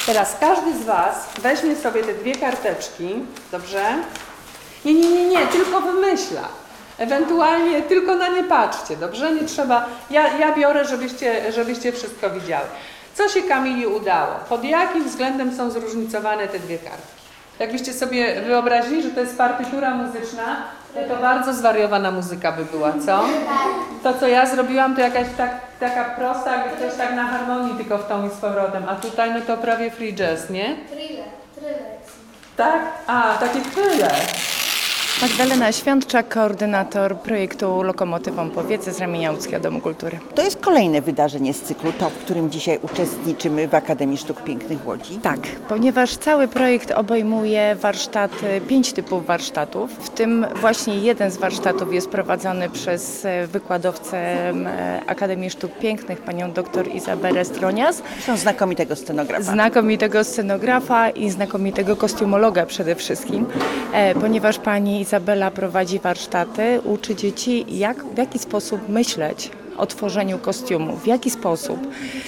Teraz każdy z Was weźmie sobie te dwie karteczki, dobrze? Nie, tylko wymyśla. Ewentualnie tylko na nie patrzcie, dobrze? Nie trzeba, ja biorę, żebyście wszystko widziały. Co się Kamili udało? Pod jakim względem są zróżnicowane te dwie kartki? Jakbyście sobie wyobrazili, że to jest partytura muzyczna, to bardzo zwariowana muzyka by była, co? To, co ja zrobiłam, to jakaś taka prosta, jakby ktoś tak na harmonii tylko w tą i z powrotem, a tutaj no to prawie free jazz, nie? Thriller. Tak? A, takie thriller. Magdalena Świątczak, koordynator projektu Lokomotywą Powiece z ramienia Łódzkiego Domu Kultury. To jest kolejne wydarzenie z cyklu to, w którym dzisiaj uczestniczymy w Akademii Sztuk Pięknych w Łodzi. Tak, ponieważ cały projekt obejmuje warsztaty, 5 typów warsztatów, w tym właśnie jeden z warsztatów jest prowadzony przez wykładowcę Akademii Sztuk Pięknych, panią dr Izabelę Stronias. Są znakomitego scenografa. Znakomitego scenografa i znakomitego kostiumologa przede wszystkim, ponieważ pani Izabela prowadzi warsztaty, uczy dzieci, w jaki sposób myśleć o tworzeniu kostiumu, w jaki sposób,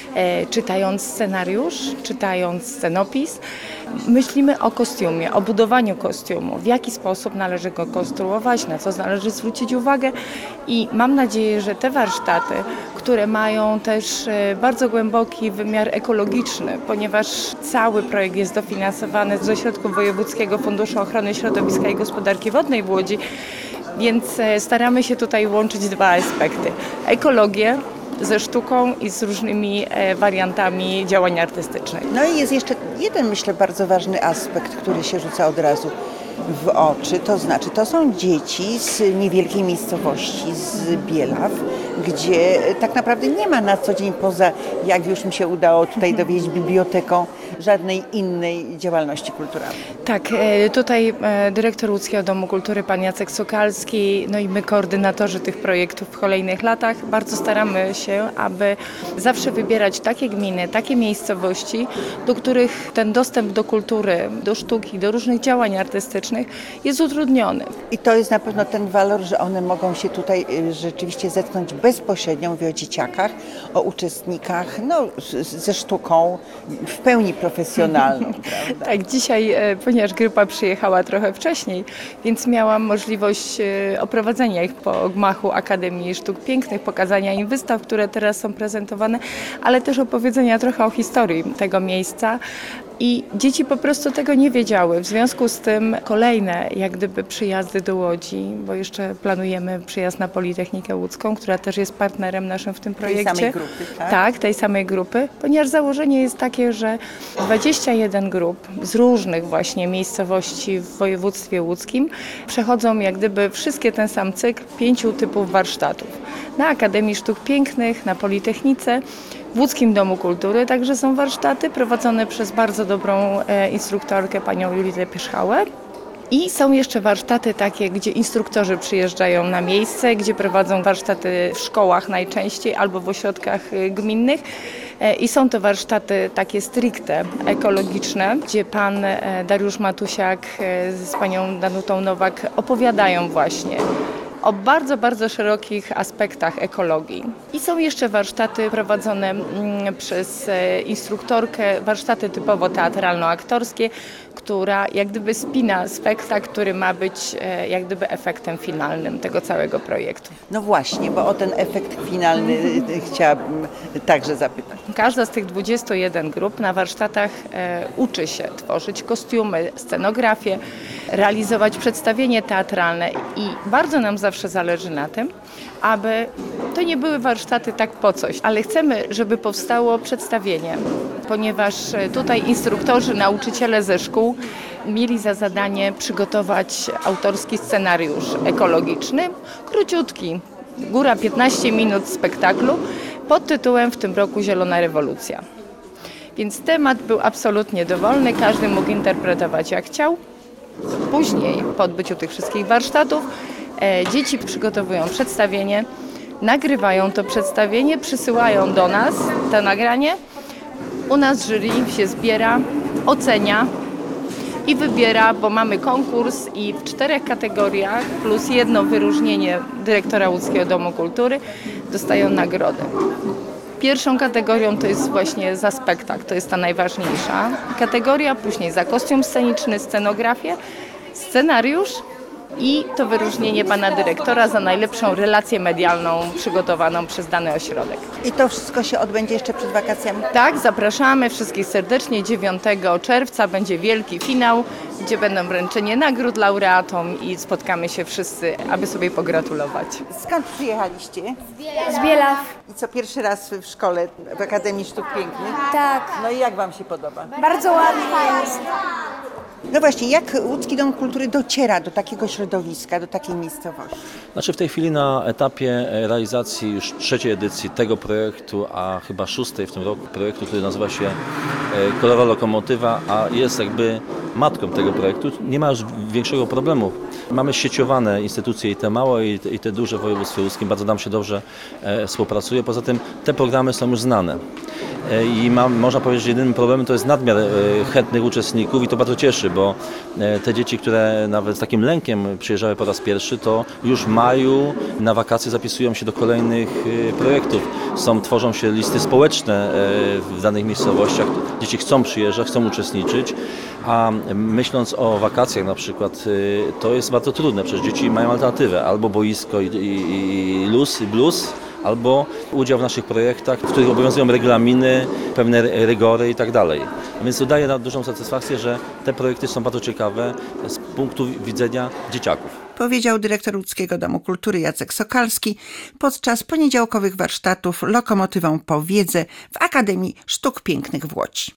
czytając scenariusz, czytając scenopis, myślimy o kostiumie, o budowaniu kostiumu, w jaki sposób należy go konstruować, na co należy zwrócić uwagę i mam nadzieję, że te warsztaty, które mają też bardzo głęboki wymiar ekologiczny, ponieważ cały projekt jest dofinansowany ze środków Wojewódzkiego Funduszu Ochrony Środowiska i Gospodarki Wodnej w Łodzi, więc staramy się tutaj łączyć dwa aspekty. Ekologię ze sztuką i z różnymi wariantami działań artystycznych. No i jest jeszcze jeden, myślę, bardzo ważny aspekt, który się rzuca od razu w oczy, to znaczy to są dzieci z niewielkiej miejscowości, z Bielaw, gdzie tak naprawdę nie ma na co dzień poza, jak już mi się udało tutaj dowiedzieć, biblioteką, żadnej innej działalności kulturalnej. Tak, tutaj dyrektor Łódzkiego Domu Kultury, pan Jacek Sokalski, no i my koordynatorzy tych projektów w kolejnych latach bardzo staramy się, aby zawsze wybierać takie gminy, takie miejscowości, do których ten dostęp do kultury, do sztuki, do różnych działań artystycznych jest utrudniony. I to jest na pewno ten walor, że one mogą się tutaj rzeczywiście zetknąć bezpośrednio, mówię o dzieciakach, o uczestnikach, no ze sztuką w pełni profesjonalną. Tak, dzisiaj, ponieważ grupa przyjechała trochę wcześniej, więc miałam możliwość oprowadzenia ich po gmachu Akademii Sztuk Pięknych, pokazania im wystaw, które teraz są prezentowane, ale też opowiedzenia trochę o historii tego miejsca. I dzieci po prostu tego nie wiedziały. W związku z tym kolejne jak gdyby przyjazdy do Łodzi, bo jeszcze planujemy przyjazd na Politechnikę Łódzką, która też jest partnerem naszym w tym projekcie. Tej samej grupy, tak? Tak, tej samej grupy, ponieważ założenie jest takie, że 21 grup z różnych właśnie miejscowości w województwie łódzkim przechodzą jak gdyby wszystkie ten sam cykl 5 typów warsztatów. Na Akademii Sztuk Pięknych, na Politechnice, w Łódzkim Domu Kultury także są warsztaty prowadzone przez bardzo dobrą instruktorkę, panią Julitę Pierzchałę. I są jeszcze warsztaty takie, gdzie instruktorzy przyjeżdżają na miejsce, gdzie prowadzą warsztaty w szkołach najczęściej albo w ośrodkach gminnych. I są to warsztaty takie stricte ekologiczne, gdzie pan Dariusz Matusiak z panią Danutą Nowak opowiadają właśnie o bardzo, bardzo szerokich aspektach ekologii. I są jeszcze warsztaty prowadzone przez instruktorkę, warsztaty typowo teatralno-aktorskie, która jak gdyby spina spektakl, który ma być jak gdyby efektem finalnym tego całego projektu. No właśnie, bo o ten efekt finalny chciałabym także zapytać. Każda z tych 21 grup na warsztatach uczy się tworzyć kostiumy, scenografię, realizować przedstawienie teatralne i bardzo nam zawsze zależy na tym, aby to nie były warsztaty tak po coś, ale chcemy, żeby powstało przedstawienie, ponieważ tutaj instruktorzy, nauczyciele ze szkół mieli za zadanie przygotować autorski scenariusz ekologiczny, króciutki, góra 15 minut spektaklu pod tytułem w tym roku Zielona rewolucja. Więc temat był absolutnie dowolny, każdy mógł interpretować jak chciał. Później, po odbyciu tych wszystkich warsztatów, dzieci przygotowują przedstawienie, nagrywają to przedstawienie, przysyłają do nas to nagranie. U nas jury się zbiera, ocenia i wybiera, bo mamy konkurs i w 4 kategoriach plus jedno wyróżnienie dyrektora Łódzkiego Domu Kultury dostają nagrodę. Pierwszą kategorią to jest właśnie za spektakl, to jest ta najważniejsza kategoria, później za kostium sceniczny, scenografię, scenariusz i to wyróżnienie pana dyrektora za najlepszą relację medialną przygotowaną przez dany ośrodek. I to wszystko się odbędzie jeszcze przed wakacjami? Tak, zapraszamy wszystkich serdecznie. 9 czerwca będzie wielki finał, gdzie będą wręczenie nagród laureatom i spotkamy się wszyscy, aby sobie pogratulować. Skąd przyjechaliście? Z Bielaw. I co, pierwszy raz w szkole, w Akademii Sztuk Pięknych? Tak. No i jak wam się podoba? Bardzo ładnie jest. No właśnie, jak Łódzki Dom Kultury dociera do takiego środowiska, do takiej miejscowości? Znaczy w tej chwili na etapie realizacji już 3. edycji tego projektu, a chyba 6. w tym roku projektu, który nazywa się Kolorowa Lokomotywa, a jest jakby matką tego projektu, nie ma już większego problemu. Mamy sieciowane instytucje i te małe i te duże w województwie łódzkim, bardzo nam się dobrze współpracuje. Poza tym te programy są już znane. I można powiedzieć, że jedynym problemem to jest nadmiar chętnych uczestników i to bardzo cieszy, bo te dzieci, które nawet z takim lękiem przyjeżdżały po raz pierwszy, to już w maju na wakacje zapisują się do kolejnych projektów. Tworzą się listy społeczne w danych miejscowościach. Dzieci chcą przyjeżdżać, chcą uczestniczyć, a myśląc o wakacjach na przykład, to jest bardzo trudne, przecież dzieci mają alternatywę, albo boisko i luz, i blues, albo udział w naszych projektach, w których obowiązują regulaminy, pewne rygory i tak dalej. Więc to daje nam dużą satysfakcję, że te projekty są bardzo ciekawe z punktu widzenia dzieciaków. Powiedział dyrektor Łódzkiego Domu Kultury Jacek Sokalski podczas poniedziałkowych warsztatów Lokomotywą po wiedzę w Akademii Sztuk Pięknych w Łodzi.